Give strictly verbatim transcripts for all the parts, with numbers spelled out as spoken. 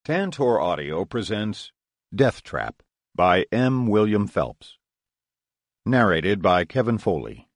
Tantor Audio presents Death Trap by M. William Phelps. Narrated by Kevin Foley.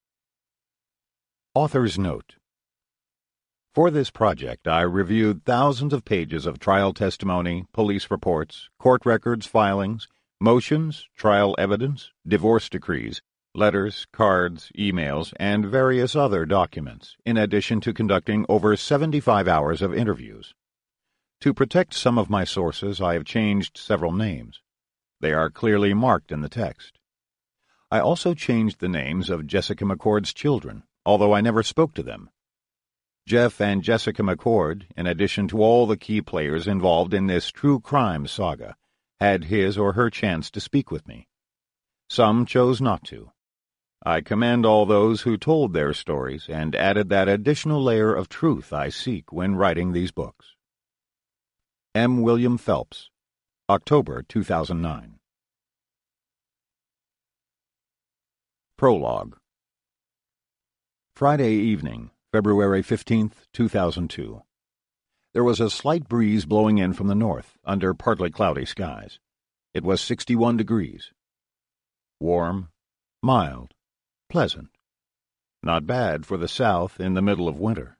Author's Note. For this project, I reviewed thousands of pages of trial testimony, police reports, court records, filings, motions, trial evidence, divorce decrees, letters, cards, emails, and various other documents, in addition to conducting over seventy-five hours of interviews. To protect some of my sources, I have changed several names. They are clearly marked in the text. I also changed the names of Jessica McCord's children, although I never spoke to them. Jeff and Jessica McCord, in addition to all the key players involved in this true crime saga, had his or her chance to speak with me. Some chose not to. I commend all those who told their stories and added that additional layer of truth I seek when writing these books. M. William Phelps, October two thousand nine. Prologue. Friday evening, February fifteenth, two thousand two. There was a slight breeze blowing in from the north, under partly cloudy skies. It was sixty-one degrees. Warm, mild, pleasant. Not bad for the South in the middle of winter.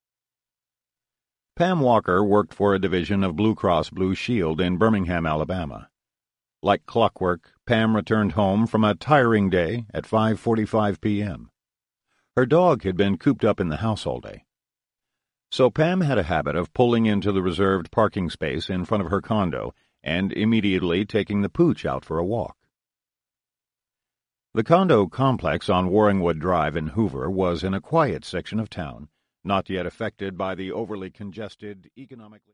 Pam Walker worked for a division of Blue Cross Blue Shield in Birmingham, Alabama. Like clockwork, Pam returned home from a tiring day at five forty-five p.m. Her dog had been cooped up in the house all day. So Pam had a habit of pulling into the reserved parking space in front of her condo and immediately taking the pooch out for a walk. The condo complex on Warringwood Drive in Hoover was in a quiet section of town, not yet affected by the overly congested, economically